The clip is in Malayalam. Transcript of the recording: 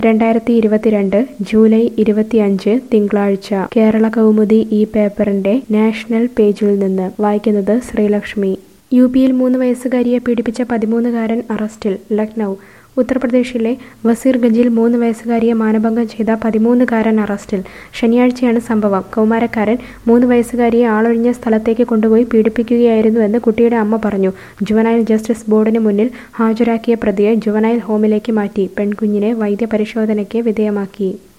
2022 ജൂലൈ 25 തിങ്കളാഴ്ച കേരള കൗമുദി ഈ പേപ്പറിന്റെ നാഷണൽ പേജിൽ നിന്ന് വായിക്കുന്നത് ശ്രീലക്ഷ്മി. യുപിയിൽ 3 വയസ്സുകാരിയെ പീഡിപ്പിച്ച 13-കാരൻ അറസ്റ്റിൽ. ലക്നൗ. ഉത്തർപ്രദേശിലെ വസീർഗഞ്ചിൽ 3 വയസ്സുകാരിയെ മാനഭംഗം ചെയ്ത 13-കാരൻ അറസ്റ്റിൽ. ശനിയാഴ്ചയാണ് സംഭവം. കൗമാരക്കാരൻ 3 വയസ്സുകാരിയെ ആളൊഴിഞ്ഞ സ്ഥലത്തേക്ക് കൊണ്ടുപോയി പീഡിപ്പിക്കുകയായിരുന്നുവെന്ന് കുട്ടിയുടെ അമ്മ പറഞ്ഞു. ജുവനൈൽ ജസ്റ്റിസ് ബോർഡിന് മുന്നിൽ ഹാജരാക്കിയ പ്രതിയെ ജുവനൈൽ ഹോമിലേക്ക് മാറ്റി. പെൺകുഞ്ഞിനെ വൈദ്യപരിശോധനയ്ക്ക് വിധേയമാക്കി.